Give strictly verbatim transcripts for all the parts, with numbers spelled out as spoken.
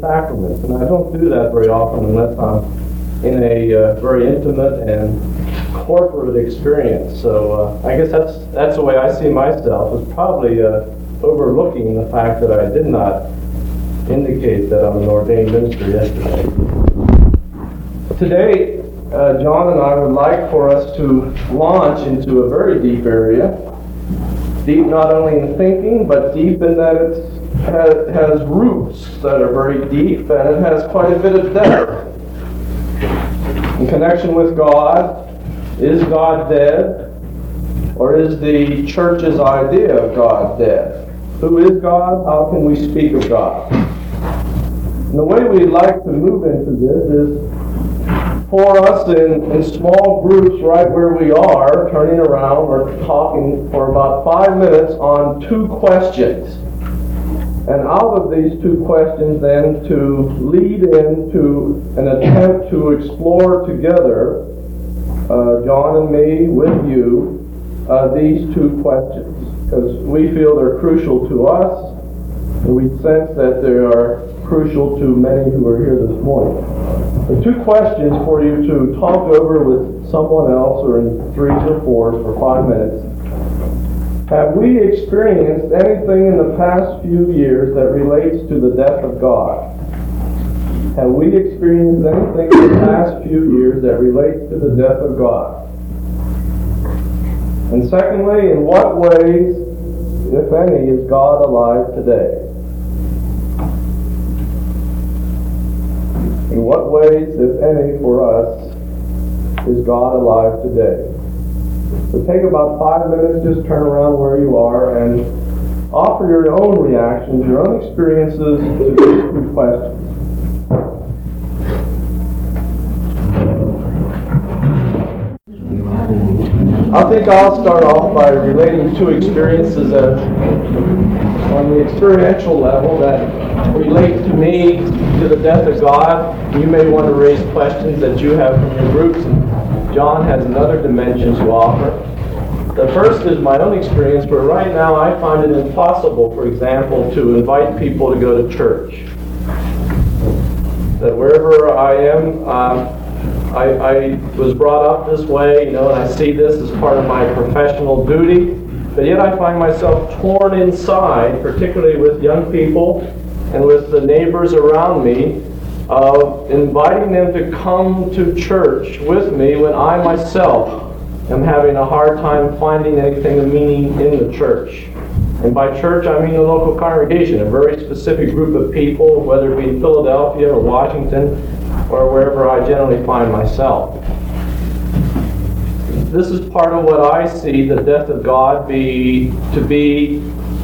sacraments. And I don't do that very often unless I'm in a uh, very intimate and corporate experience. So uh, I guess that's that's the way I see myself, is probably uh, overlooking the fact that I did not indicate that I'm an ordained minister yesterday. Today, uh, John and I would like for us to launch into a very deep area. Deep not only in thinking, but deep in that it has, has roots that are very deep, and it has quite a bit of depth. In connection with God, is God dead? Or is the church's idea of God dead? Who is God? How can we speak of God? And the way we'd like to move into this is for us in, in small groups right where we are, turning around or talking for about five minutes on two questions. And out of these two questions then to lead into an attempt to explore together, uh, John and me with you, uh, these two questions. Because we feel they're crucial to us, and we sense that they are crucial to many who are here this morning. The two questions for you to talk over with someone else or in threes or fours for five minutes. Have we experienced anything in the past few years that relates to the death of God? Have we experienced anything in the past few years that relates to the death of God? And secondly, in what ways, if any, is God alive today? In what ways, if any, for us, is God alive today? So take about five minutes, just turn around where you are, and offer your own reactions, your own experiences to these two questions. I think I'll start off by relating two experiences that, on the experiential level, that relate to me, to the death of God. You may want to raise questions that you have from your groups, and John has another dimension to offer. The first is my own experience, where right now I find it impossible, for example, to invite people to go to church. That wherever I am, um, I, I was brought up this way, you know, and I see this as part of my professional duty, but yet I find myself torn inside, particularly with young people and with the neighbors around me, of inviting them to come to church with me when I myself am having a hard time finding anything of meaning in the church. And by church, I mean the local congregation, a very specific group of people, whether it be in Philadelphia or Washington, or wherever I generally find myself. This is part of what I see the death of God be to be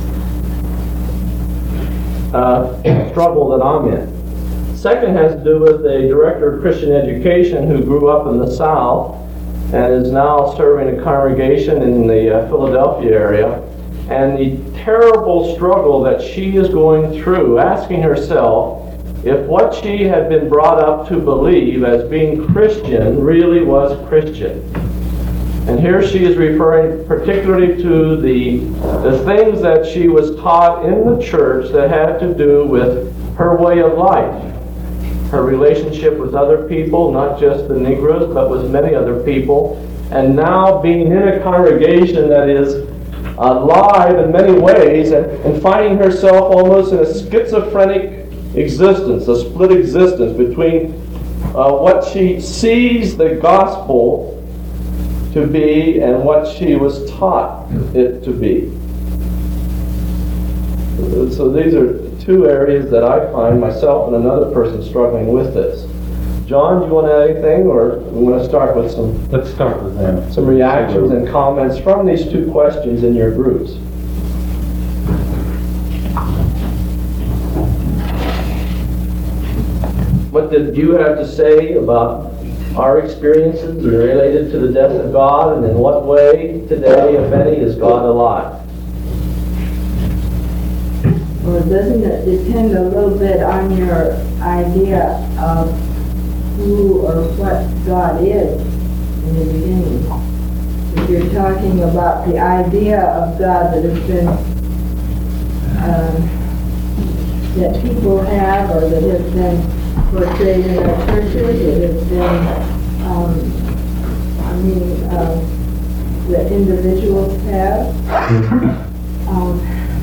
uh, a struggle that I'm in. Second has to do with a director of Christian education who grew up in the South and is now serving a congregation in the uh, Philadelphia area, and the terrible struggle that she is going through, asking herself if what she had been brought up to believe as being Christian really was Christian. And here she is referring particularly to the, the things that she was taught in the church that had to do with her way of life, her relationship with other people, not just the Negroes, but with many other people, and now being in a congregation that is alive in many ways, and, and finding herself almost in a schizophrenic existence, a split existence between uh, what she sees the gospel to be and what she was taught it to be. So these are two areas that I find myself and another person struggling with this. John, do you want to add anything, or we want to start with some? Let's start with them. Some reactions and comments from these two questions in your groups. What did you have to say about our experiences related to the death of God, and in what way today, if any, is God alive? Well, doesn't it depend a little bit on your idea of who or what God is in the beginning? If you're talking about the idea of God that has been um, that people have or that has been portrayed in our churches. It has been, um, I mean, uh, that individuals have. Um,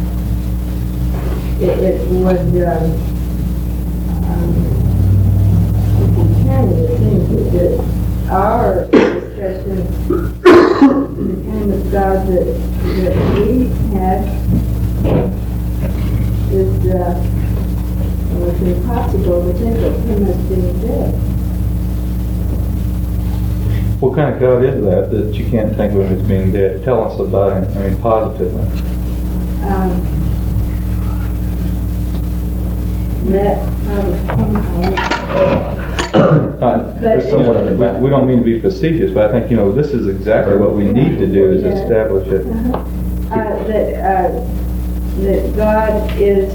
it, it would, um, um, kind of the things that, that our discussion, the kind of God that, that we had is, uh, it was impossible to think of him as being dead. What kind of God is that, that you can't think of him as being dead? Tell us about him, I mean, positively. Um, that, Uh, But- we, we don't mean to be facetious, but I think, you know, this is exactly what we need to do, is establish it. uh, that, uh, that God is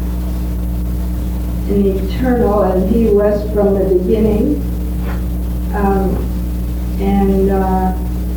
an eternal, and he was from the beginning, um, and, uh,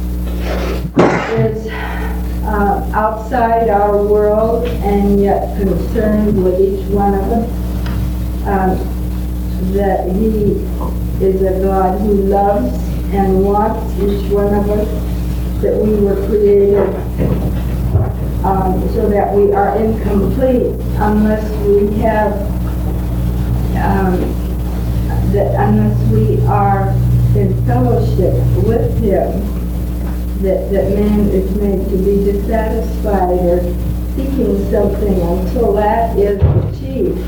is, uh, outside our world and yet concerned with each one of us. Um, that he is a God who loves and wants each one of us, that we were created um, so that we are incomplete unless we have, um, that unless we are in fellowship with him, that, that man is made to be dissatisfied or seeking something until that is achieved.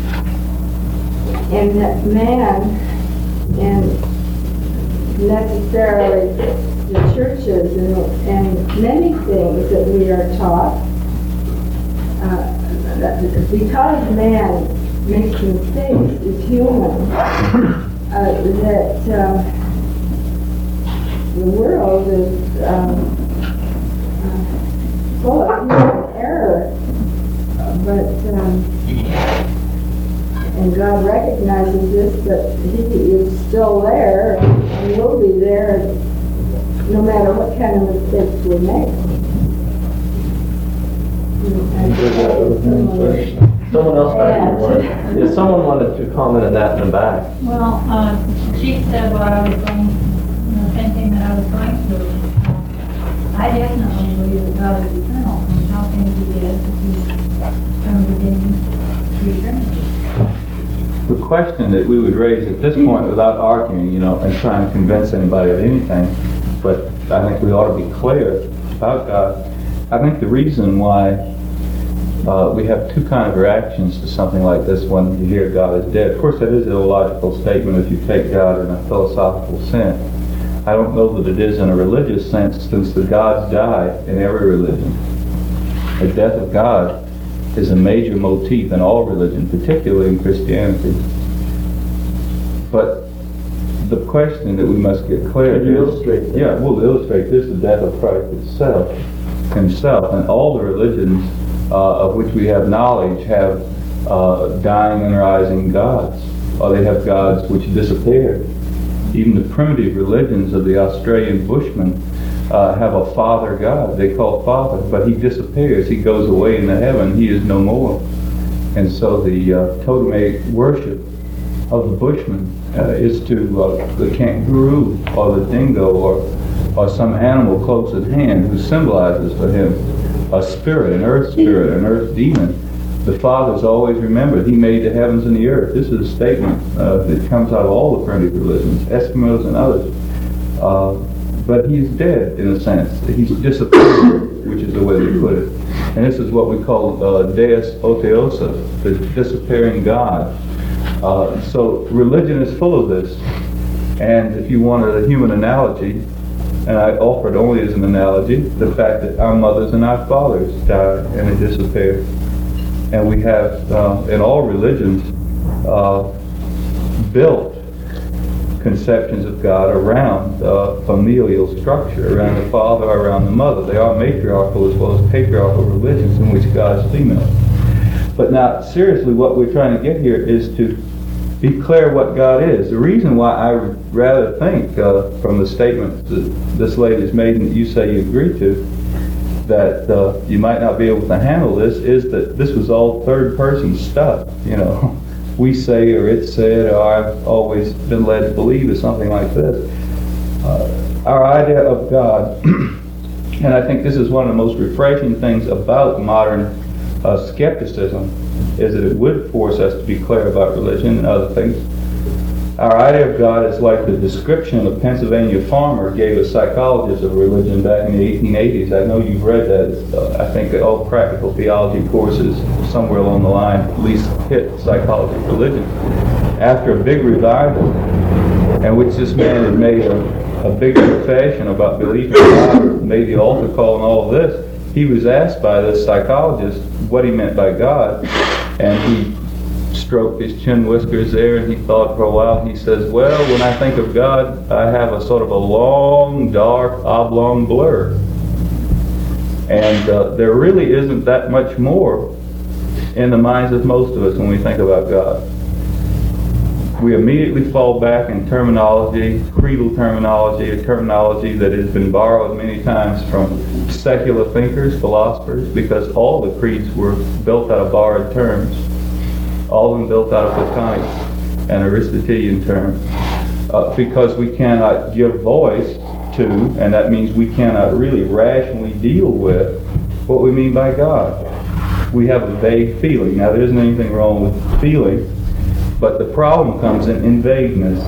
And that man, and necessarily the churches and, and many things that we are taught, uh, that because man makes mistakes, is human, uh, that uh, the world is um, uh, full of human error, but um, and God recognizes this, but he is still there and will be there no matter what kind of mistakes we make. Someone else back here wanted, if someone wanted to comment on that in the back. Well, uh, Chief said what I was going, the same thing that I was going through. Uh, I definitely believe that God is eternal, and how can he be dead if he's from the beginning to eternity? The question that we would raise at this point, without arguing, you know, and trying to convince anybody of anything, but I think we ought to be clear about God. I think the reason why uh, we have two kind of reactions to something like this when you hear God is dead. Of course, that is an illogical statement if you take God in a philosophical sense. I don't know that it is in a religious sense, since the gods die in every religion. The death of God is a major motif in all religion, particularly in Christianity. But the question that we must get clear Could you is, illustrate that? yeah, we'll illustrate this: the death of Christ itself, himself, and all the religions uh, of which we have knowledge have uh, dying and rising gods, or they have gods which disappeared. Even the primitive religions of the Australian Bushmen Uh, have a father God they call Father, but he disappears. He goes away into heaven. He is no more. And so the uh, totemistic worship of the Bushmen uh, is to uh, the kangaroo or the dingo or or some animal close at hand who symbolizes for him a spirit, an earth spirit, an earth demon. The Father's always remembered. He made the heavens and the earth. This is a statement uh, that comes out of all the primitive religions, Eskimos and others. Uh, But he's dead, in a sense. He's disappeared, which is the way they put it. And this is what we call uh, Deus Oteosa, the disappearing God. Uh, so religion is full of this. And if you wanted a human analogy, and I offered only as an analogy, the fact that our mothers and our fathers died and they disappeared. And we have, uh, in all religions, uh, built conceptions of God around uh, familial structure, around the father, around the mother. They are matriarchal as well as patriarchal religions in which God is female. But now, seriously, what we're trying to get here is to be clear what God is. The reason why I would rather think, uh, from the statement that this lady's made and that you say you agree to, that uh, you might not be able to handle this is that this was all third person stuff, you know. We say, or it said, or I've always been led to believe is something like this. Uh, our idea of God, and I think this is one of the most refreshing things about modern uh, skepticism, is that it would force us to be clear about religion and other things. Our idea of God is like the description a Pennsylvania farmer gave a psychologist of religion back in the eighteen eighties. I know you've read that. Uh, I think all practical theology courses somewhere along the line at least hit psychology of religion. After a big revival, in which this man had made a, a big confession about belief in God, made the altar call and all of this, he was asked by this psychologist what he meant by God, and he stroked his chin whiskers there, and he thought for a while. He says, well, when I think of God, I have a sort of a long, dark, oblong blur. And uh, there really isn't that much more in the minds of most of us when we think about God. We immediately fall back in terminology, creedal terminology, a terminology that has been borrowed many times from secular thinkers, philosophers, because all the creeds were built out of borrowed terms. All of them built out of Platonic and Aristotelian terms, uh, because we cannot give voice to, and that means we cannot really rationally deal with what we mean by God. We have a vague feeling. Now, there isn't anything wrong with feeling, but the problem comes in, in vagueness.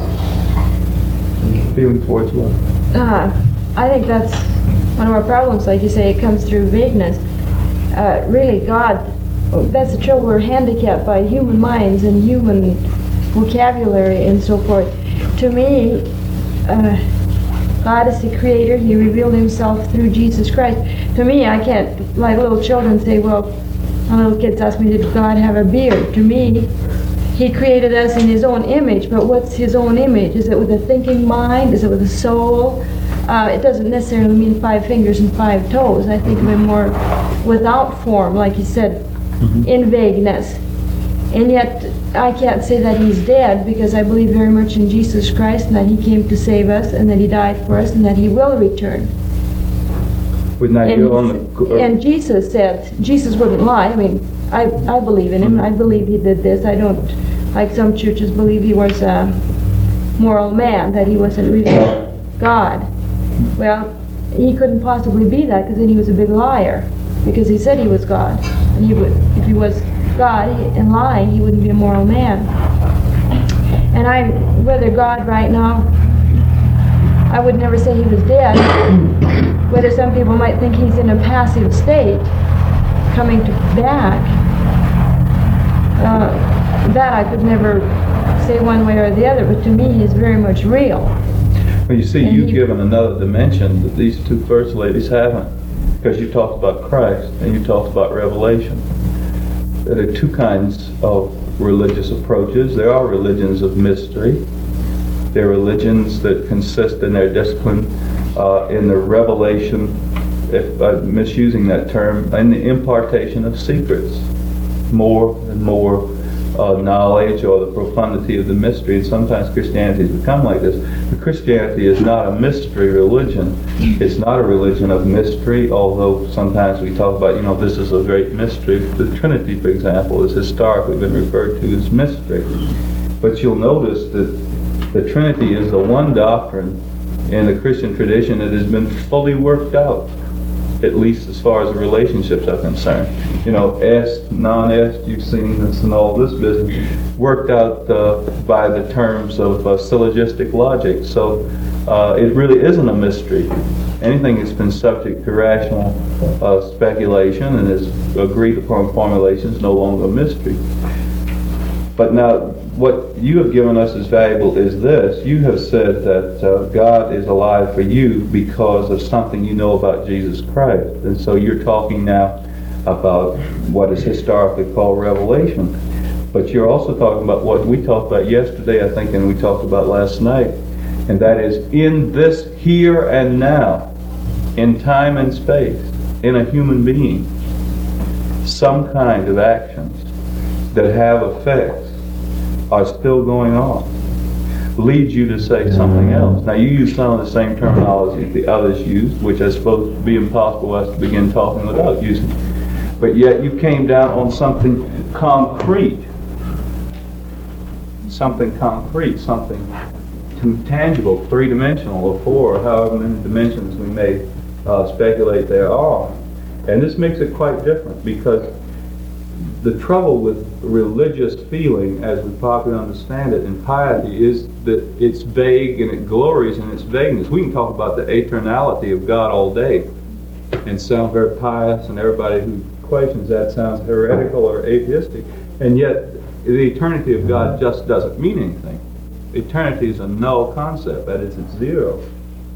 Feeling towards what? Uh, I think that's one of our problems. Like you say, it comes through vagueness. Uh, really, God, that's the trouble. We're handicapped by human minds and human vocabulary and so forth. To me, uh, God is the creator. He revealed himself through Jesus Christ. To me, I can't, like little children, say, well, my little kids ask me, did God have a beard? To me, he created us in his own image, but what's his own image? Is it with a thinking mind? Is it with a soul? Uh, it doesn't necessarily mean five fingers and five toes. I think of it more without form, like you said, mm-hmm. in vagueness. And yet, I can't say that he's dead, because I believe very much in Jesus Christ, and that he came to save us, and that he died for us, and that he will return. Wouldn't that And, go on the... and Jesus said, Jesus wouldn't lie. I mean, I, I believe in him. I believe he did this. I don't, like some churches, believe he was a moral man, that he wasn't really God. Well, he couldn't possibly be that, because then he was a big liar, because he said he was God. And he would, if he was God and lying, he wouldn't be a moral man. And I, whether God right now, I would never say he was dead. Whether some people might think he's in a passive state, coming to back, uh, that I could never say one way or the other, but to me he's very much real. Well, you see, and you've he, given another dimension that these two first ladies haven't, because you talked about Christ and you talked about revelation. There are two kinds of religious approaches. There are religions of mystery. There are religions that consist in their discipline uh, in the revelation, if I'm misusing that term, in the impartation of secrets. More and more uh, knowledge, or the profundity of the mystery. And sometimes Christianity has become like this. But Christianity is not a mystery religion. It's not a religion of mystery, although sometimes we talk about, you know, this is a great mystery. The Trinity, for example, is historically been referred to as mystery. But you'll notice that the Trinity is the one doctrine in the Christian tradition that has been fully worked out, at least as far as the relationships are concerned. You know, est, non-est, you've seen this and all this business, worked out uh, by the terms of uh, syllogistic logic. So uh, it really isn't a mystery. Anything that's been subject to rational uh, speculation and is agreed upon formulation is no longer a mystery. But now, what you have given us as valuable is this. You have said that uh, God is alive for you because of something you know about Jesus Christ. And so you're talking now about what is historically called revelation. But you're also talking about what we talked about yesterday, I think, and we talked about last night. And that is in this here and now, in time and space, in a human being, some kind of actions that have effects are still going on. leads you to say something else. Now, you use some of the same terminology the others used, which I suppose would be impossible for us to begin talking without using. But yet you came down on something concrete. Something concrete, something tangible, three-dimensional, or four, or however many dimensions we may uh, speculate there are. And this makes it quite different, because the trouble with religious feeling, as we popularly understand it, and piety, is that it's vague and it glories in its vagueness. We can talk about the eternality of God all day and sound very pious, and everybody who questions that sounds heretical or atheistic. And yet, the eternity of God just doesn't mean anything. Eternity is a null concept, that is, it's zero.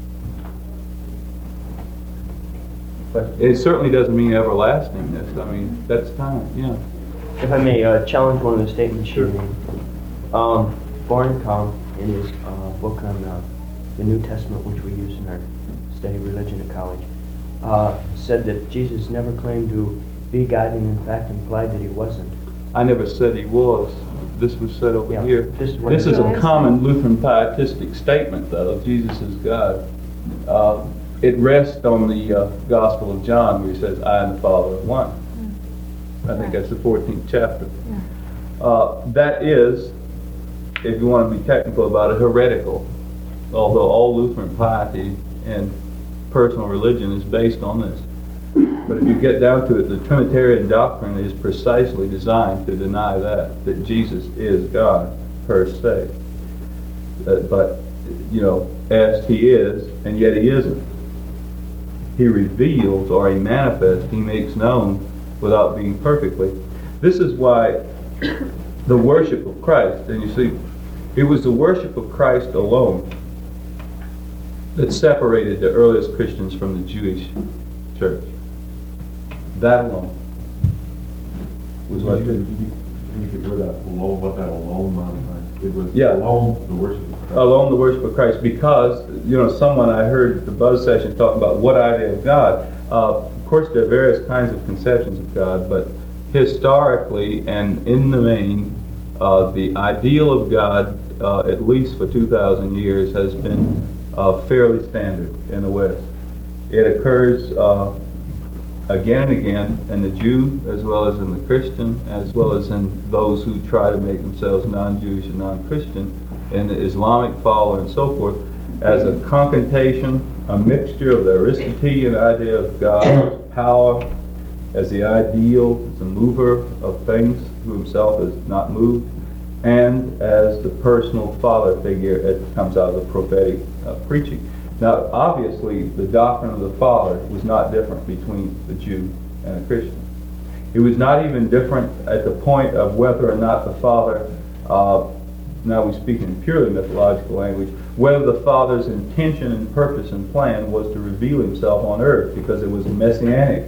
But it certainly doesn't mean everlastingness. I mean, that's time, yeah. If I may uh, challenge one of the statements you made. Um, Bornkamm, in his uh, book on uh, the New Testament, which we use in our study of religion at college, uh, said that Jesus never claimed to be God, and in fact implied that he wasn't. I never said he was. This was said over Yeah, here. this is what This it is a says. common Lutheran pietistic statement, though. Jesus is God. Uh, it rests on the uh, Gospel of John, where he says, I and the Father are one. I think that's the fourteenth chapter. Uh, that is, if you want to be technical about it, heretical. Although all Lutheran piety and personal religion is based on this. But if you get down to it, the Trinitarian doctrine is precisely designed to deny that, that Jesus is God, per se. Uh, but, you know, as he is, and yet he isn't. He reveals, or he manifests, he makes known, without being perfectly. This is why the worship of Christ, and you see, it was the worship of Christ alone that separated the earliest Christians from the Jewish church. That alone was what did. You could hear that alone, what that alone meant. It was Yeah. alone the worship of Christ. Alone the worship of Christ, because, you know, someone I heard at the Buzz session talking about what idea of God. Uh, of course, there are various kinds of conceptions of God, but historically and in the main, uh, the ideal of God, uh, at least for two thousand years, has been uh, fairly standard in the West. It occurs uh, again and again in the Jew, as well as in the Christian, as well as in those who try to make themselves non-Jewish and non-Christian, in the Islamic follower and so forth, as a concatenation, a mixture of the Aristotelian idea of God's power as the ideal, as the mover of things, who himself is not moved, and as the personal father figure that comes out of the prophetic uh, preaching. Now, obviously, the doctrine of the Father was not different between the Jew and a Christian. It was not even different at the point of whether or not the Father, uh, now we speak in purely mythological language, whether the Father's intention and purpose and plan was to reveal himself on earth, because it was a messianic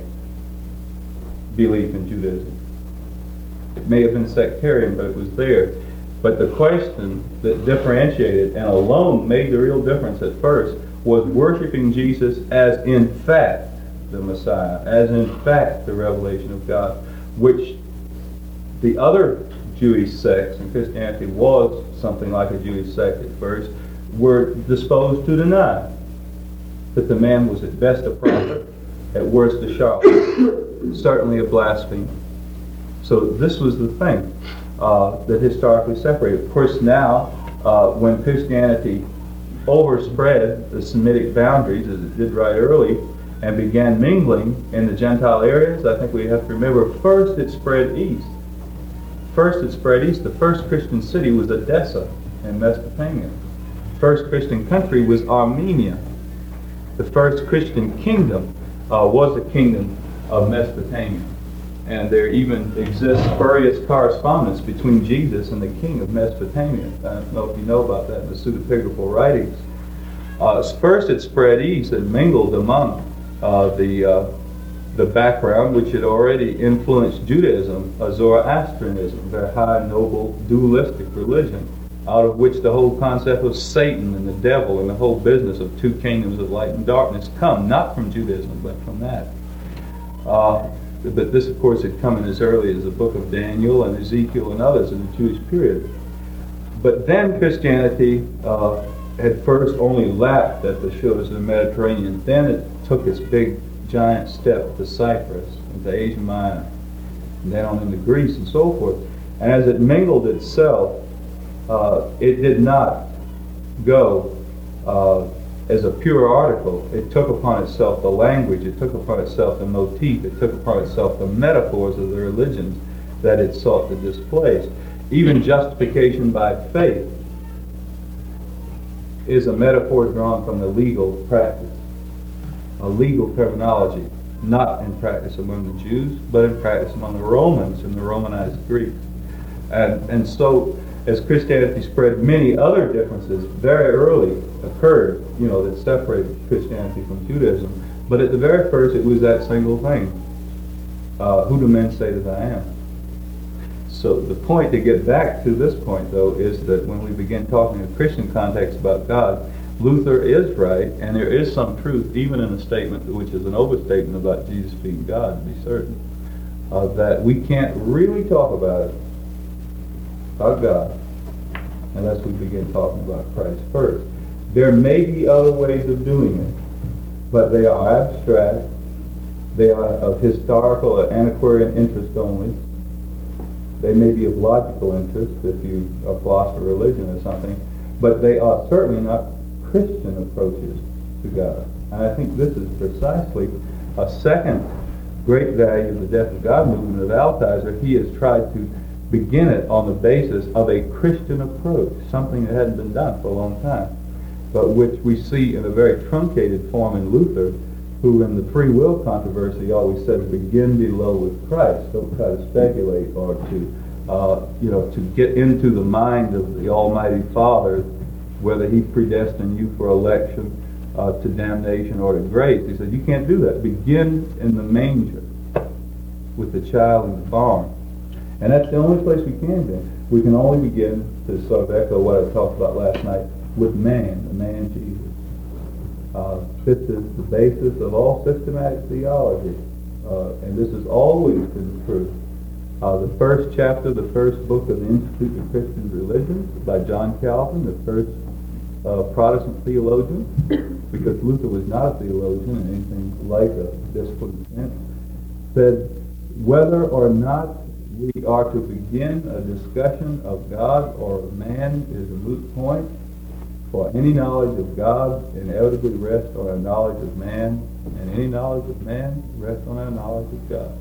belief in Judaism. It may have been sectarian, but it was there. But the question that differentiated and alone made the real difference at first was worshiping Jesus as in fact the Messiah, as in fact the revelation of God, which the other Jewish sects, and Christianity was something like a Jewish sect at first, were disposed to deny. That the man was at best a prophet, at worst a charlatan, certainly a blasphemer. So this was the thing uh, that historically separated. Of course, now, uh, when Christianity overspread the Semitic boundaries, as it did right early, and began mingling in the Gentile areas, I think we have to remember, first it spread east. First it spread east. The first Christian city was Edessa in Mesopotamia. First Christian country was Armenia. The first Christian kingdom uh, was the kingdom of Mesopotamia. And there even exists spurious correspondence between Jesus and the king of Mesopotamia. I don't know if you know about that in the pseudepigraphal writings. Uh, first it spread east and mingled among uh, the uh, the background which had already influenced Judaism, a Zoroastrianism, very high, noble, dualistic religion, out of which the whole concept of Satan and the devil and the whole business of two kingdoms of light and darkness come, not from Judaism, but from that. Uh, But this, of course, had come in as early as the book of Daniel and Ezekiel and others in the Jewish period. but then Christianity uh, had first only lapped at the shores of the Mediterranean. Then it took its big, giant step to Cyprus, into Asia Minor, and then on into Greece and so forth. And as it mingled itself, uh, it did not go uh, as a pure article. It took upon itself the language, it took upon itself the motif, it took upon itself the metaphors of the religions that it sought to displace. Even justification by faith is a metaphor drawn from the legal practice, a legal terminology, not in practice among the Jews, but in practice among the Romans and the Romanized Greeks. And, and so, as Christianity spread, many other differences very early occurred, you know, that separated Christianity from Judaism. But at the very first, it was that single thing. Uh, who do men say that I am? So the point, to get back to this point, though, is that when we begin talking in a Christian context about God, Luther is right, and there is some truth, even in a statement which is an overstatement about Jesus being God, to be certain, uh, that we can't really talk about it, about God, unless we begin talking about Christ first. There may be other ways of doing it, but they are abstract, they are of historical or antiquarian interest only. They may be of logical interest if you are a philosopher of religion or something, but they are certainly not Christian approaches to God. And I think this is precisely a second great value of the Death of God movement of Altizer. He has tried to begin it on the basis of a Christian approach, something that hadn't been done for a long time, but which we see in a very truncated form in Luther, who in the free will controversy always said, begin below with Christ. Don't try to speculate or to, uh, you know, to get into the mind of the Almighty Father, whether He predestined you for election, uh, to damnation, or to grace. He said, you can't do that. Begin in the manger with the child in the barn. And that's the only place we can begin. We can only begin, to sort of echo what I talked about last night, with man, the man Jesus. Uh, this is the basis of all systematic theology, uh, and this has always been true. Uh, the first chapter, the first book of the Institute of Christian Religion by John Calvin, the first uh, Protestant theologian, because Luther was not a theologian in anything like a disciplined sense, said, whether or not we are to begin a discussion of God or of man is a moot point. For any knowledge of God inevitably rests on our knowledge of man, and any knowledge of man rests on our knowledge of God.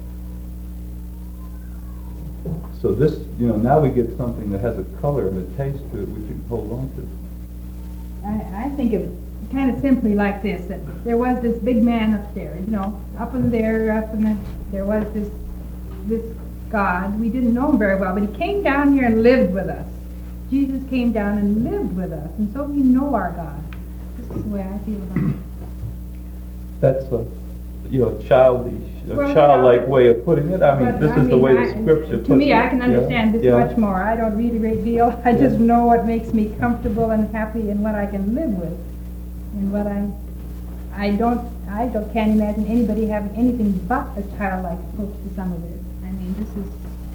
So this, you know, now we get something that has a color and a taste to it we can hold on to. I, I think it was kind of simply like this, that there was this big man upstairs, you know, up in there, up in the, there was this, this God. We didn't know him very well, but he came down here and lived with us. Jesus came down and lived with us, and so we know our God. This is the way I feel about it. That's a, you know, childish, a Well, childlike yeah. way of putting it. I mean, But, this I is the mean, way I- the Scripture puts it. To me, I can Yeah, understand this yeah. much more. I don't read a great deal. I just know what makes me comfortable and happy and what I can live with. And what I, I don't, I don't, can't imagine anybody having anything but a childlike approach to some of it. I mean, this is,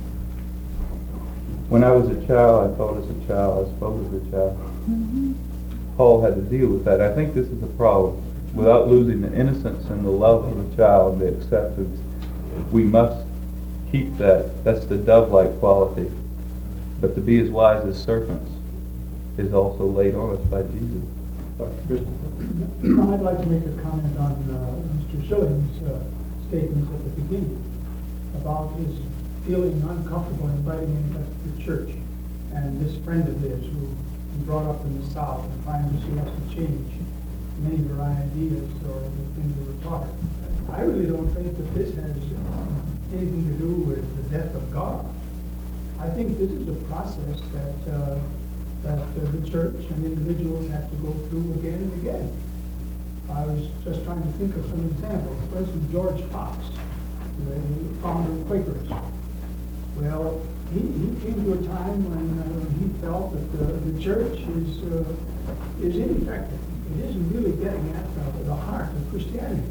When I was a child, I thought as a child, I spoke as a child. mm-hmm. Paul had to deal with that. I think this is a problem. Without losing the innocence and the love of the child, the acceptance, we must keep that. That's the dove-like quality. But to be as wise as serpents is also laid on us by Jesus. Doctor Christopher? I'd like to make a comment on uh, Mister Schilling's uh, statements at the beginning about his feeling uncomfortable inviting anybody to the church. And this friend of his who he brought up in the South and finally she has to change many of her ideas or the things that were taught her. I really don't think that this has anything to do with the death of God. I think this is a process that uh, that uh, the church and individuals have to go through again and again. I was just trying to think of some examples. For instance, George Fox, the founder of Quakerism. Well, he, he came to a time when uh, he felt that the, the church is uh, is ineffective. It isn't really getting at the, the heart of Christianity.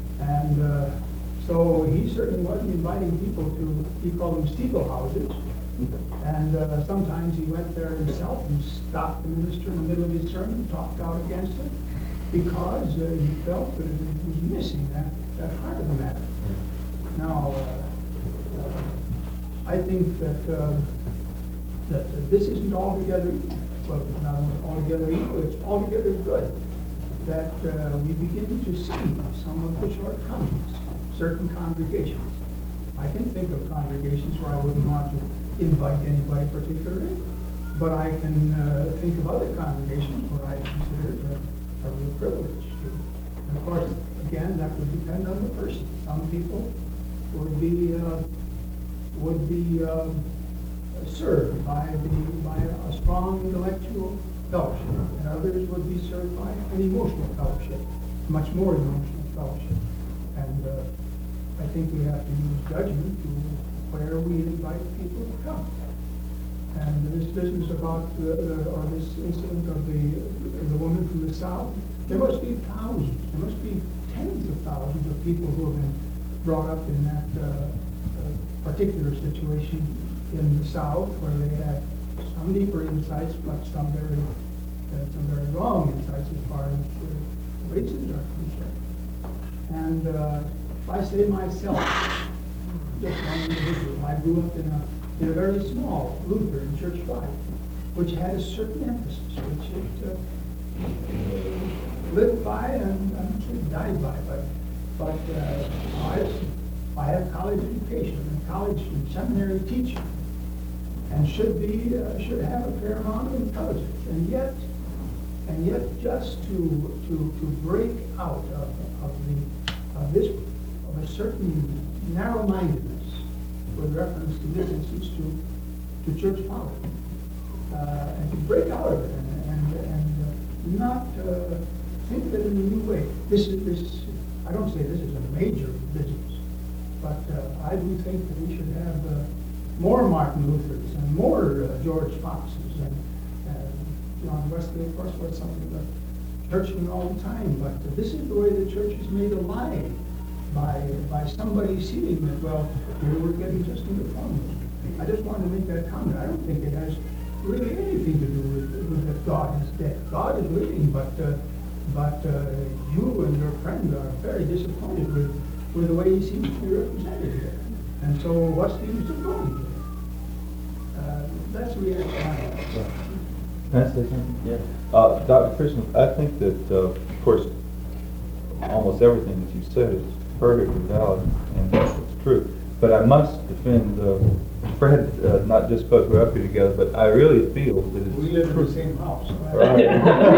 And uh, so he certainly wasn't inviting people to, he called them steeple houses, And uh, sometimes he went there himself and stopped the minister in the middle of his sermon, talked out against it, because uh, he felt that it was missing that, that heart of the matter. Now, uh, uh, I think that uh, that uh, this isn't altogether equal. Well, it's not altogether equal, it's altogether good that uh, we begin to see some of the shortcomings, certain congregations. I can think of congregations where I wouldn't want to invite anybody particularly, but I can uh, think of other congregations where I consider it a, a real privilege to. And of course, again, that would depend on the person. Some people would be uh, would be uh, served by the by a strong intellectual fellowship, and others would be served by an emotional fellowship, much more emotional fellowship. And uh, I think we have to use judgment to where we invite people to come. And this business about the, the or this incident of the the woman from the south, there must be thousands, there must be tens of thousands of people who have been brought up in that uh, uh, particular situation in the South, where they had some deeper insights, but some very, uh, some very wrong insights as far as uh, races are concerned. And uh, if I say myself, just one individual, I grew up in a in a very small Lutheran church life, which had a certain emphasis, which it uh, lived by and I'm sure died by, but but uh, I, I have college education and college and seminary teaching, and should be uh, should have a fair amount of intelligence, and yet and yet just to to to break out of, of the of this of a certain narrow-mindedness with reference to this instance to to church politics, uh, and to break out of it and and, and uh, not uh, think of it in a new way. This is this. I don't say this is a major business, but uh, I do think that we should have uh, more Martin Luthers and more uh, George Foxes, and uh, John Wesley, of course, was something of a churchman all the time. But uh, this is the way the church is made alive by by somebody seeing that, well, here we're getting just in the front. I just wanted to make that comment. I don't think it has really anything to do with, with that God is dead. God is living, but. Uh, But uh, you and your friend are very disappointed with, with the way he seems to be represented here. And so what's the use of going here? Uh, that's the reaction I have. Can I say something? Yeah. Uh, Doctor Christian, I think that, uh, of course, almost everything that you said is perfectly valid and it's true. But I must defend uh, Fred, uh, not just because we're up here together, but I really feel that it's We live in the same house. Right.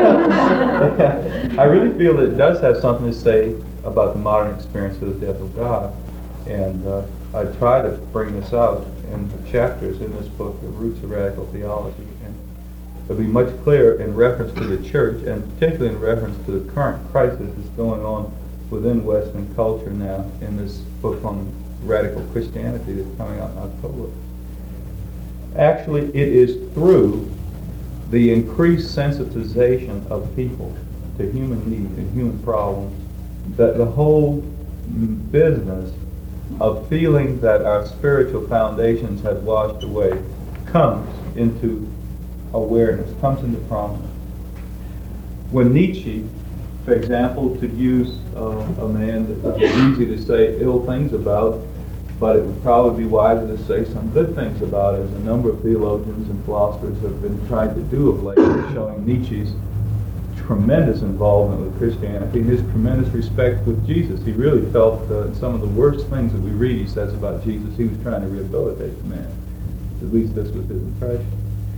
I really feel that it does have something to say about the modern experience of the death of God. And uh, I try to bring this out in the chapters in this book, The Roots of Radical Theology. And it'll be much clearer in reference to the church, and particularly in reference to the current crisis that's going on within Western culture now in this book on radical Christianity that's coming out in October. Actually, it is through the increased sensitization of people to human needs and human problems that the whole business of feeling that our spiritual foundations have washed away comes into awareness, comes into prominence. When Nietzsche, for example, to use uh, a man that is easy to say ill things about, but it would probably be wiser to say some good things about it, as a number of theologians and philosophers have been trying to do of late, showing Nietzsche's tremendous involvement with Christianity, his tremendous respect with Jesus. He really felt uh, some of the worst things that we read, he says about Jesus, he was trying to rehabilitate the man. At least this was his impression.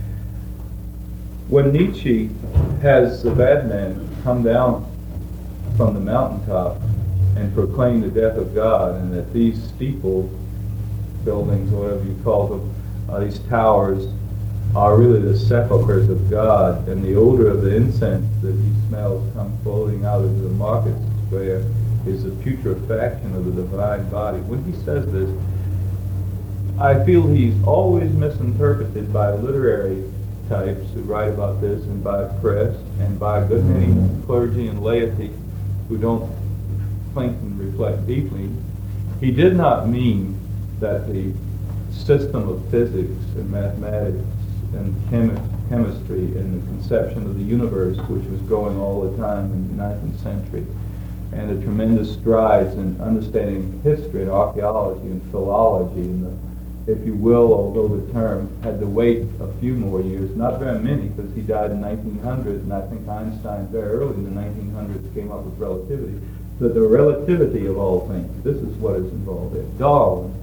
When Nietzsche has the bad man come down from the mountaintop and proclaim the death of God, and that these steeple buildings, or whatever you call them, uh, these towers, are really the sepulchres of God, and the odor of the incense that he smells come floating out of the market square is the putrefaction of the divine body. When he says this, I feel he's always misinterpreted by literary types who write about this, and by press, and by a good many clergy and laity who don't think and reflect deeply. He did not mean that the system of physics and mathematics and chemi- chemistry and the conception of the universe, which was growing all the time in the nineteenth century, and the tremendous strides in understanding history and archaeology and philology, and the, if you will, although the term had to wait a few more years, not very many, because he died in nineteen hundred, and I think Einstein very early in the nineteen hundreds came up with relativity. That the relativity of all things, this is what is involved in Darwin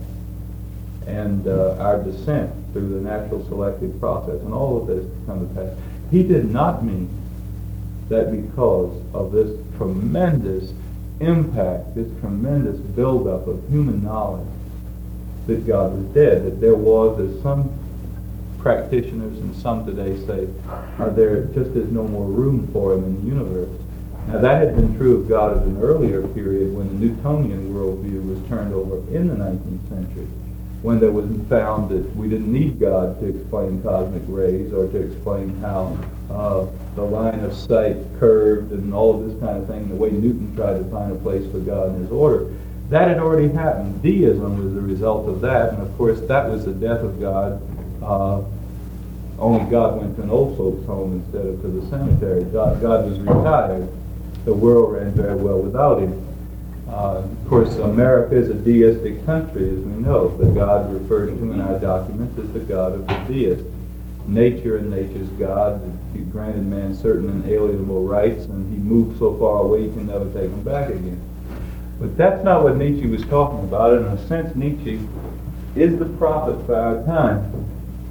and uh, our descent through the natural selective process, and all of this come to pass. He did not mean that because of this tremendous impact, this tremendous buildup of human knowledge, that God was dead, that there was, as some practitioners and some today say, uh, there just is no more room for him in the universe. Now that had been true of God at an earlier period when the Newtonian worldview was turned over in the nineteenth century, when there was found that we didn't need God to explain cosmic rays or to explain how uh, the line of sight curved and all of this kind of thing, the way Newton tried to find a place for God in his order. That had already happened. Deism was the result of that, and of course that was the death of God. Uh, only God went to an old folks home instead of to the cemetery. God, God was retired. The world ran very well without him. Uh, of course, America is a deistic country, as we know. The God referred to in our documents is the God of the deist. Nature and nature's God. He granted man certain inalienable rights, and he moved so far away you can never take them back again. But that's not what Nietzsche was talking about. In a sense, Nietzsche is the prophet for our time.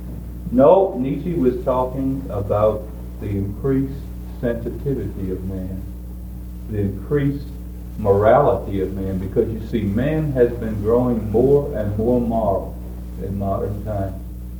No, Nietzsche was talking about the increased sensitivity of man, the increased morality of man, because you see, man has been growing more and more moral in modern times.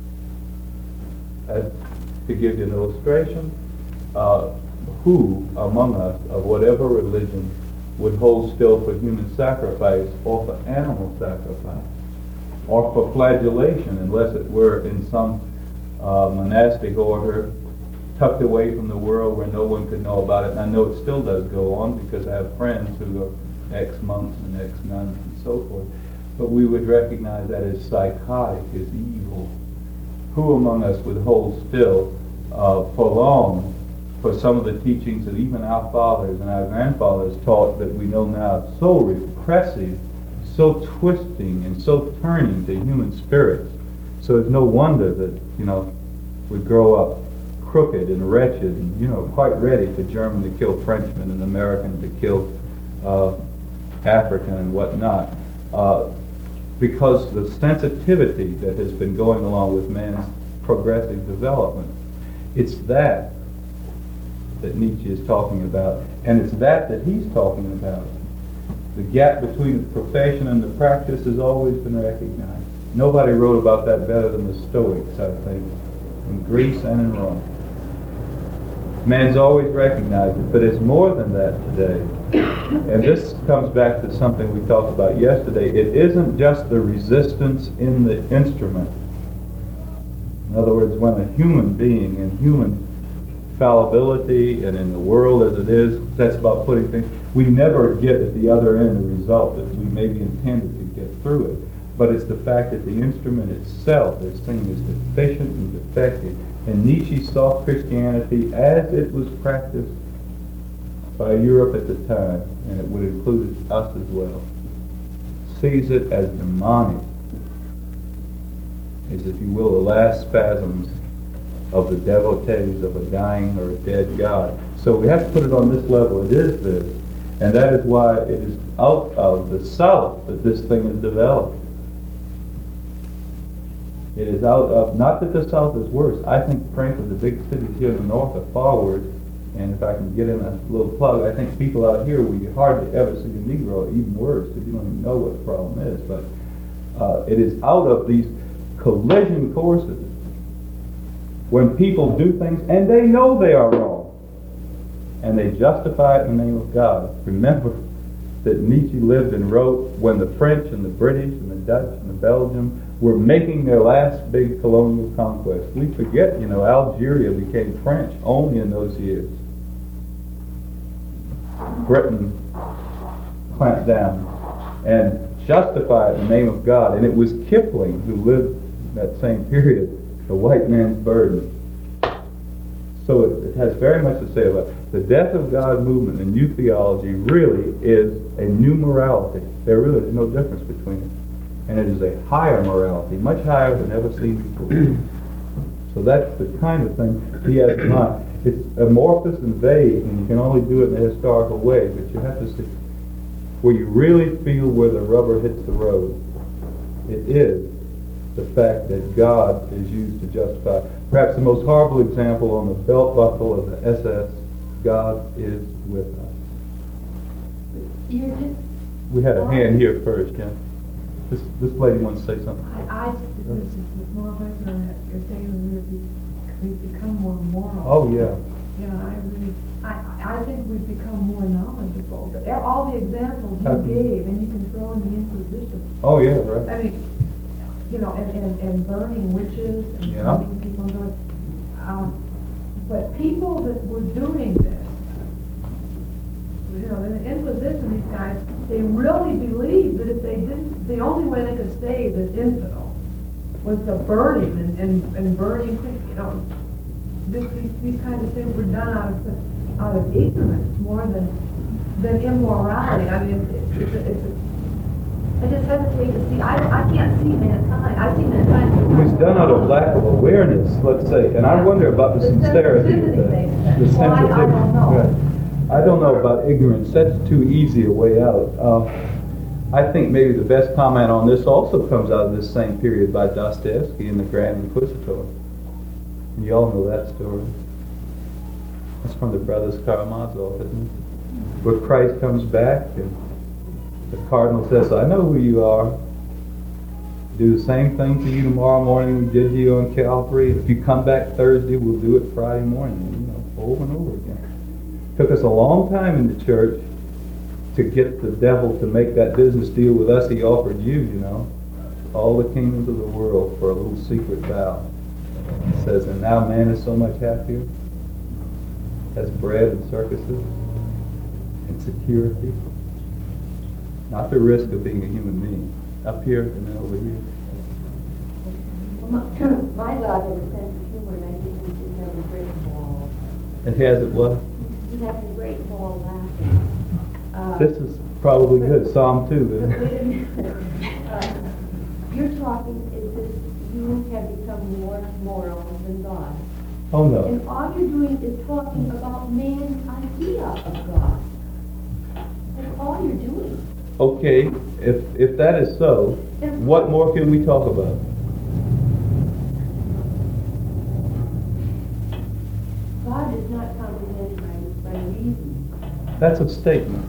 As, to give you an illustration, uh, who among us, of whatever religion, would hold still for human sacrifice or for animal sacrifice or for flagellation, unless it were in some uh, monastic order tucked away from the world where no one could know about it. And I know it still does go on because I have friends who are ex-monks and ex-nuns and so forth. But we would recognize that as psychotic, as evil. Who among us would hold still uh, for long for some of the teachings that even our fathers and our grandfathers taught that we know now so repressive, so twisting, and so turning to human spirits? So it's no wonder that, you know, we grow up crooked and wretched and, you know, quite ready for German to kill Frenchmen and American to kill uh, African and whatnot. Uh, because the sensitivity that has been going along with man's progressive development, it's that that Nietzsche is talking about, and it's that that he's talking about. The gap between the profession and the practice has always been recognized. Nobody wrote about that better than the Stoics, I think, in Greece and in Rome. Man's always recognized it, but it's more than that today. And this comes back to something we talked about yesterday. It isn't just the resistance in the instrument. In other words, when a human being in human fallibility and in the world as it is, that's about putting things, we never get at the other end the result that we maybe intended to get through it. But it's the fact that the instrument itself is seen as deficient and defective. And Nietzsche saw Christianity as it was practiced by Europe at the time, and it would include us as well, sees it as demonic, as, if you will, the last spasms of the devotees of a dying or a dead God. So we have to put it on this level. It is this. And that is why it is out of the South that this thing is developed. It is out of, not that the South is worse. I think, frankly, the big cities here in the North are far worse. And if I can get in a little plug, I think people out here, we hardly ever see a Negro even worse, because you don't even know what the problem is. But uh, it is out of these collision courses when people do things and they know they are wrong, and they justify it in the name of God. Remember that Nietzsche lived and wrote when the French and the British and the Dutch and the Belgium were making their last big colonial conquest. We forget, you know, Algeria became French only in those years. Britain clamped down and justified it in the name of God. And it was Kipling who lived that same period, the white man's burden. So it, it has very much to say about it. The death of God movement in new theology really is a new morality. There really is no difference between it. And it is a higher morality, much higher than ever seen before. So that's the kind of thing he has in mind. It's amorphous and vague, and you can only do it in a historical way, but you have to see where you really feel where the rubber hits the road. It is the fact that God is used to justify. Perhaps the most horrible example on the belt buckle of the S S, God is with us. You're just, We had a hand here first, yeah. This, this lady wants to say something. I, I just, this is more of a, you're saying we've, be- we've become more moral. Oh, yeah. Yeah, I really, I, I think we've become more knowledgeable. But all the examples Have you you- gave, and you can throw in the Inquisition. Oh, yeah, right. I mean, you know, and, and, and burning witches and Yeah. burning people and doing, um, but people that were doing this, you know, in the Inquisition, these guys, they really believed that if they didn't, the only way they could save this infidel was to burn him and, and, and burning, you know, this, these, these kinds of things were done out of, out of ignorance more than, than immorality. I mean, it's, it's, a, it's a, I just hesitate to see, I, I can't see mankind, I see mankind. It was done out of lack of awareness, let's say, and I wonder about the The sincerity of sensitivity that. makes sense. The Well, I- I don't sensitivity. know. Right. I don't know about ignorance. That's too easy a way out. Uh, I think maybe the best comment on this also comes out of this same period by Dostoevsky in The Grand Inquisitor. You all know that story. That's from the Brothers Karamazov, isn't it? Where Christ comes back and the cardinal says, I know who you are. Do the same thing to you tomorrow morning we did to you on Calvary. If you come back Thursday, we'll do it Friday morning. You know, over and over again. Took us a long time in the church to get the devil to make that business deal with us. He offered you, you know, all the kingdoms of the world for a little secret vow. It says, and now man is so much happier, has bread and circuses and security. Not the risk of being a human being. Up here and then over here. My, my God has a sense of humor, and I think we should have a great ball. It has it what? We have a great ball laughing. Uh, This is probably good. Psalm two, But isn't it? wait a minute. Uh, You're talking, is this, you have become more moral than God. Oh no. And all you're doing is talking about man's idea of God. That's all you're doing. Okay, if if that is so, what more can we talk about? God is not comprehended by, by reason. That's a statement.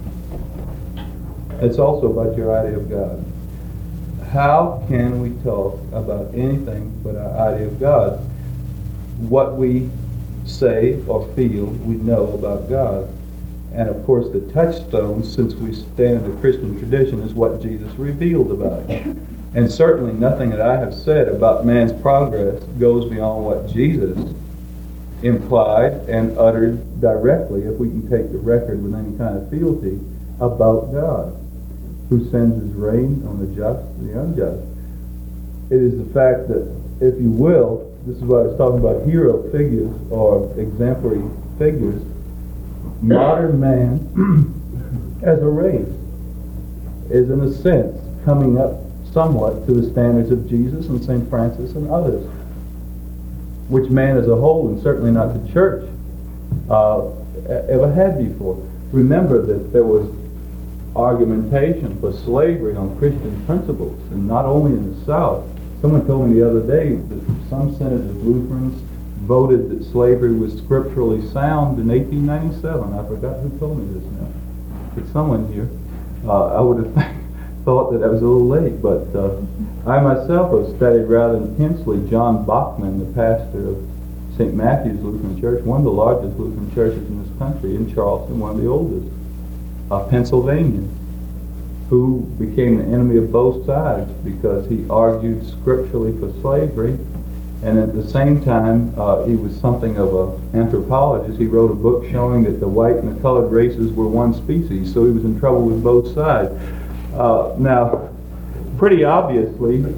It's also about your idea of God. How can we talk about anything but our idea of God? What we say or feel we know about God. And of course the touchstone, since we stand in the Christian tradition, is what Jesus revealed about him. And certainly nothing that I have said about man's progress goes beyond what Jesus implied and uttered directly, if we can take the record with any kind of fealty, about God, who sends his rain on the just and the unjust. It is the fact that, if you will, this is what I was talking about, hero figures or exemplary figures, modern man as a race is in a sense coming up somewhat to the standards of Jesus and Saint Francis and others, which man as a whole, and certainly not the church, uh, ever had before. Remember that there was argumentation for slavery on Christian principles, and not only in the South. Someone told me the other day that some senators, Lutherans, voted that slavery was scripturally sound in eighteen ninety-seven. I forgot who told me this now. But someone here. Uh, I would have thought that I was a little late, but uh, I myself have studied rather intensely John Bachman, the pastor of Saint Matthew's Lutheran Church, one of the largest Lutheran churches in this country, in Charleston, one of the oldest, uh, Pennsylvania, who became the enemy of both sides because he argued scripturally for slavery. And at the same time, uh, he was something of an anthropologist. He wrote a book showing that the white and the colored races were one species, so he was in trouble with both sides. Uh, now, pretty obviously,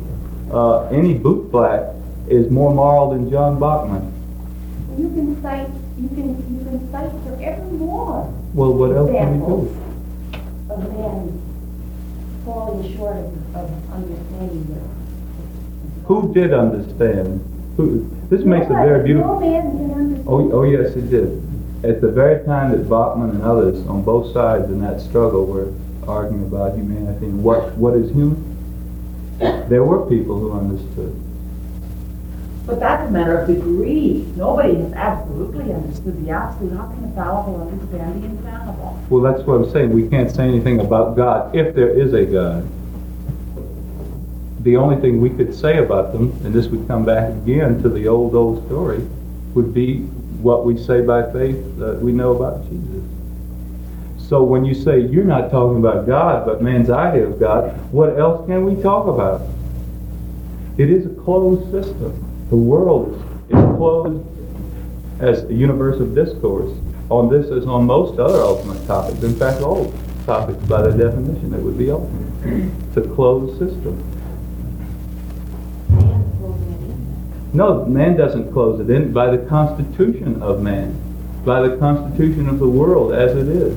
uh, any boot black is more moral than John Bachman. You can cite, you can, you can cite forevermore Well, what else can we do? examples of men falling short of, of understanding the. Who did understand? Who? This makes it very beautiful. No man can understand. Oh, oh yes, it did. At the very time that Bachman and others on both sides in that struggle were arguing about humanity and what, what is human, there were people who understood. But that's a matter of degree. Nobody has absolutely understood the absolute. How can a fallible understand the infallible? Well, that's what I'm saying. We can't say anything about God if there is a God. The only thing we could say about them, and this would come back again to the old, old story, would be what we say by faith that we know about Jesus. So when you say you're not talking about God, but man's idea of God, what else can we talk about? It is a closed system. The world is closed as a universe of discourse on this as on most other ultimate topics. In fact, all topics by the definition, it would be ultimate. It's a closed system. No, man doesn't close it in by the constitution of man, by the constitution of the world as it is.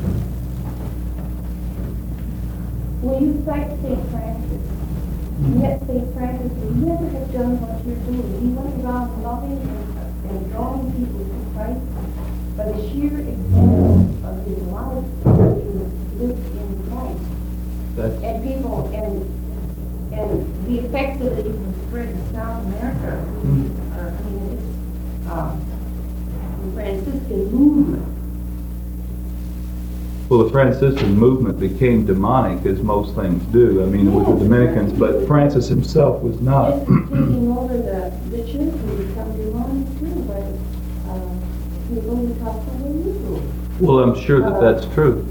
Well, you cite Saint Francis. Yet Saint Francis would never have done what you're doing. He went around loving and, and drawing people to Christ by the sheer example of his life to live in Christ. That's, And people, and and the effects of it even spread in South America. Mm. Are, I mean, it's um, the Franciscan movement. well, the Franciscan movement became demonic, as most things do. I mean, with the Dominicans, but Francis himself was not. Just taking over the, the church will become demonic too, but uh, people who talk the way you do. Well, I'm sure that that's true.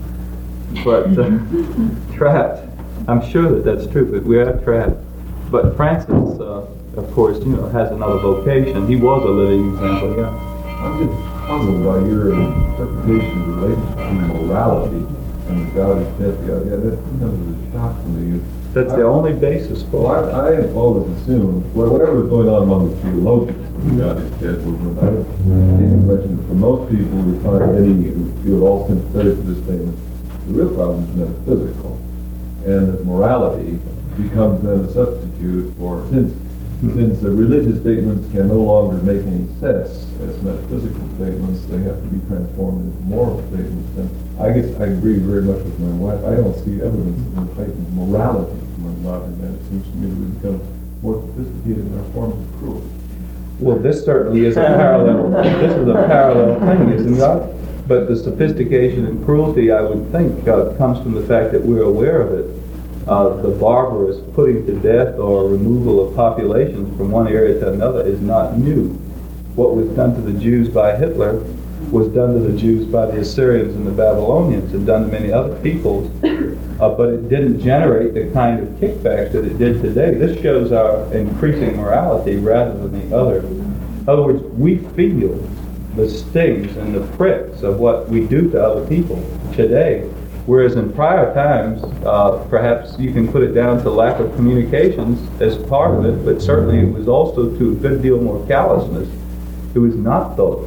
But uh, trapped. I'm sure that that's true, but we are trapped. But Francis, uh, of course, you know, has another vocation. He was a living example, yeah. I'm just puzzled by your interpretation of the relationship between morality and God is death. Yeah, yeah, that becomes a shock to me. That's the only basis Well, for it. I, I have always assumed, well, whatever was going on among the theologians, when God is dead was without any question. For most people who find any, who feel all sympathetic to this statement, the real problem is metaphysical. And that morality becomes then a substitute for, since since the religious statements can no longer make any sense as metaphysical statements, they have to be transformed into moral statements. And I guess I agree very much with my wife. I don't see evidence of the heightened morality among modern men. It seems to me that we become more sophisticated in our forms of cruelty. Well, this certainly is a parallel. This is a parallel thing, isn't it? But the sophistication and cruelty, I would think, uh, comes from the fact that we're aware of it. Uh, the barbarous putting to death or removal of populations from one area to another is not new. What was done to the Jews by Hitler was done to the Jews by the Assyrians and the Babylonians and done to many other peoples, uh, but it didn't generate the kind of kickback that it did today. This shows our increasing morality rather than the other. In other words, we feel the stings and the pricks of what we do to other people today. Whereas in prior times, uh, perhaps you can put it down to lack of communications as part of it, but certainly it was also to a good deal more callousness. It was not thought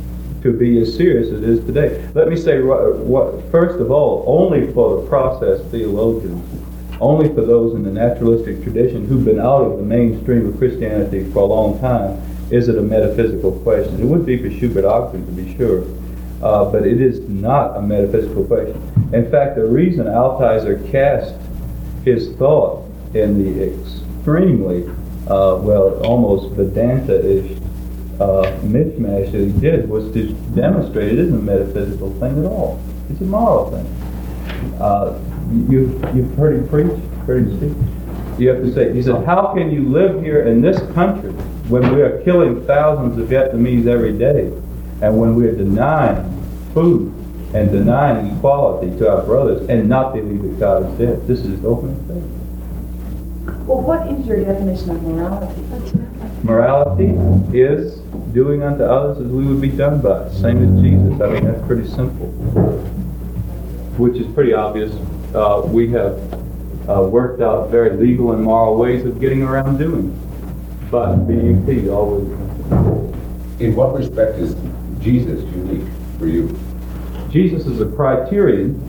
to be as serious as it is today. Let me say, what, first of all, only for the process theologians, only for those in the naturalistic tradition who've been out of the mainstream of Christianity for a long time, is it a metaphysical question. It would be for Schubert Ogden, to be sure. Uh, but it is not a metaphysical question. In fact, the reason Altizer cast his thought in the extremely, uh, well, almost Vedanta-ish uh, mishmash that he did was to demonstrate it isn't a metaphysical thing at all. It's a moral thing. Uh, you, you've heard him preach, heard him speak. You have to say, he said, how can you live here in this country when we are killing thousands of Vietnamese every day? And when we're denying food and denying equality to our brothers and not believe that God is dead. This is open faith. Well, what is your definition of morality? Morality is doing unto others as we would be done by. Same as Jesus. I mean, that's pretty simple. Which is pretty obvious. Uh, we have uh, worked out very legal and moral ways of getting around doing it. But B U P always. In what respect is Jesus unique for you? Jesus is a criterion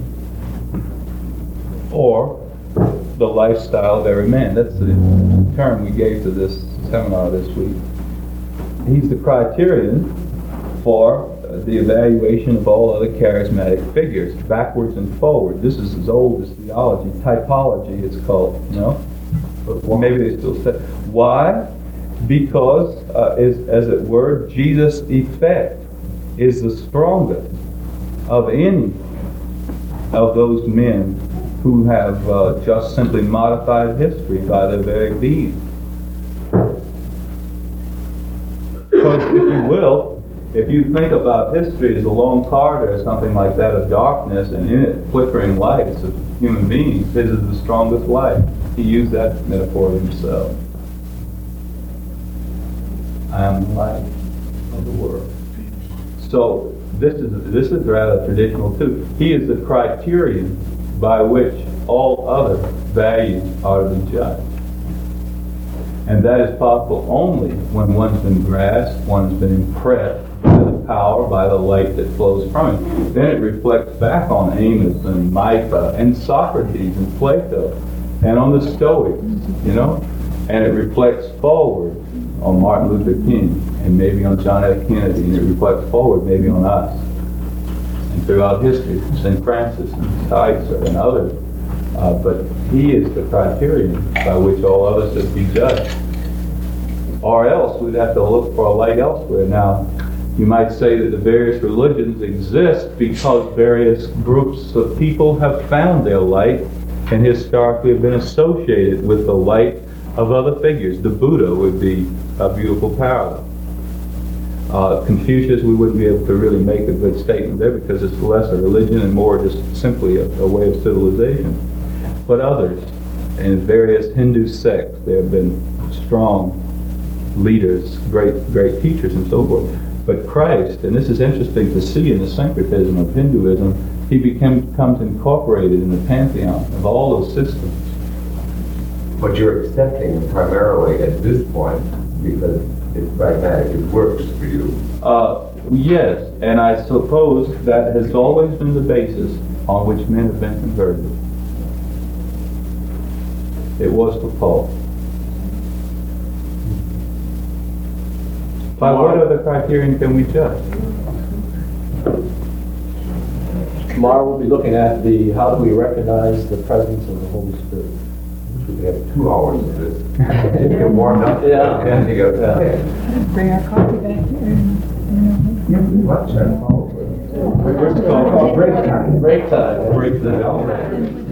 for the lifestyle of every man. That's the term we gave to this seminar this week. He's the criterion for the evaluation of all other charismatic figures, backwards and forward. This is as old as theology. Typology, it's called, you know? But maybe they still say. Why? Because, uh, is, as it were, Jesus' effect is the strongest of any of those men who have uh, just simply modified history by their very being. Because if you will, if you think about history as a long corridor or something like that of darkness, and in it flickering lights of human beings, this is the strongest light. He used that metaphor himself. I am the light of the world. So this is this is rather traditional too. He is the criterion by which all other values are to be judged. And that is possible only when one's been grasped, one's been impressed by the power, by the light that flows from it. Then it reflects back on Amos and Micah and Socrates and Plato and on the Stoics, you know? And it reflects forward on Martin Luther King and maybe on John F. Kennedy, and it reflects forward maybe on us. And throughout history, Saint Francis and Kaiser and others. Uh, but he is the criterion by which all others should be judged. Or else we'd have to look for a light elsewhere. Now, you might say that the various religions exist because various groups of people have found their light and historically have been associated with the light of other figures. The Buddha would be a beautiful parallel. Uh, Confucius, we wouldn't be able to really make a good statement there because it's less a religion and more just simply a, a way of civilization. But others, in various Hindu sects, there have been strong leaders, great great teachers and so forth. But Christ, and this is interesting to see in the syncretism of Hinduism, he became, becomes incorporated in the pantheon of all those systems. But you're accepting primarily at this point because it's pragmatic, it works for you. Uh, yes, and I suppose that has always been the basis on which men have been converted. It was for Paul. By what other criterion can we judge? Tomorrow we'll be looking at the, how do we recognize the presence of the Holy Spirit? We have two hours of this. Get warmed up. Yeah. And to go, Yeah. Bring our coffee back here. yeah, watch that. Break time. Break time. Break the